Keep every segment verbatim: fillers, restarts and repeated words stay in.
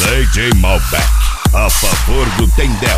D J Malbec, a favor do Tendel.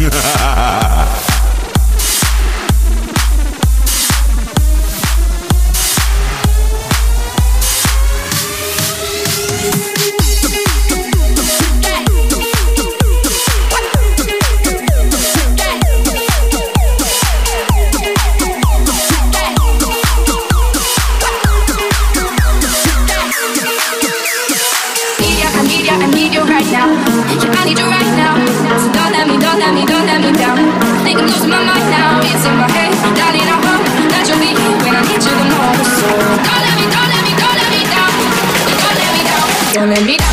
Don't let me down.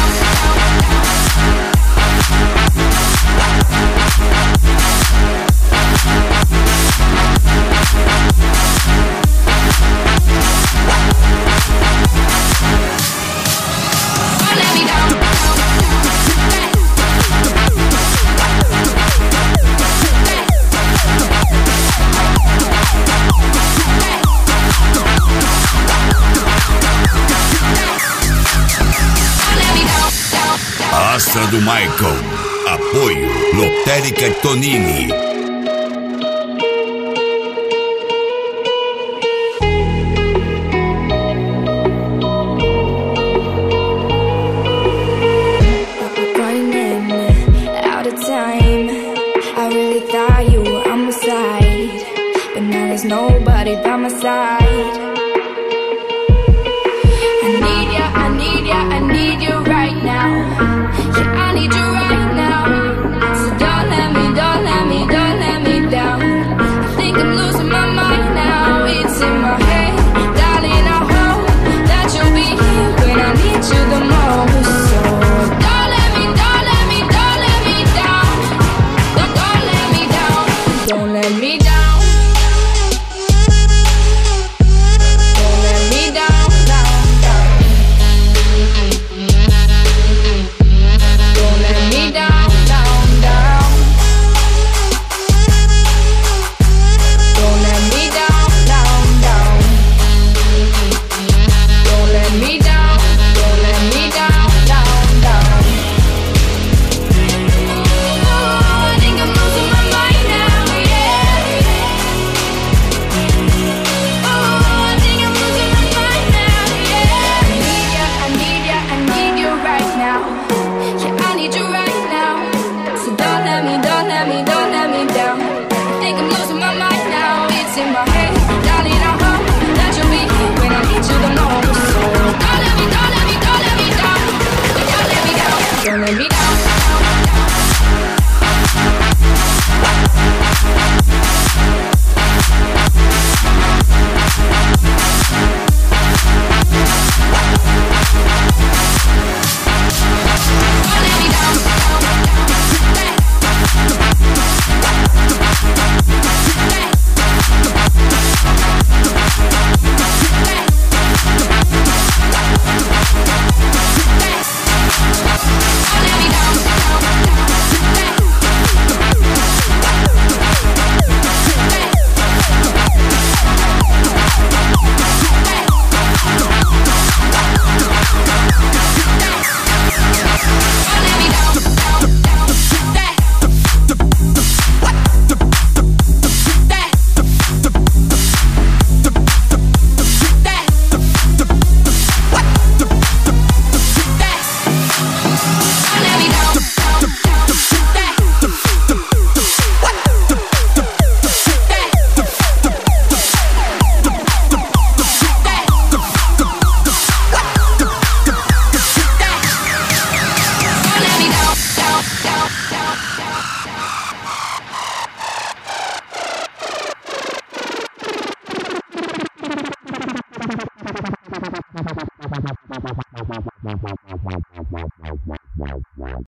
Astra do Michael. Apoio Lotérica Tonini. Running out of time. I really thought you were on my side, but now there's nobody by my side. I need ya, I need ya, I need you right now. I need you right now. So don't let me, don't let me, don't let me down. I think I'm losing my mind now. It's in my head, darling, I hope that you'll be here when I need you the most. So don't let me, don't let me, don't let me down. Don't, don't let me down. Don't let me down. Don't let me down, down, down. Don't let me down, down, down. Don't let me down, down, down. Don't let me down, don't let me down, down, down. Oh, I think I'm losing my mind now, yeah. Oh, I think I'm losing my mind now, yeah. I need ya, I need ya, I need you right now. Yeah, I need you right now. So don't let me, don't let me, don't let me down. I think I'm losing my mind now. It's in my head, darling, I hope that you'll be here when I need you the most. So don't let me, don't let me, don't let me down. Don't let me down. Don't let me down.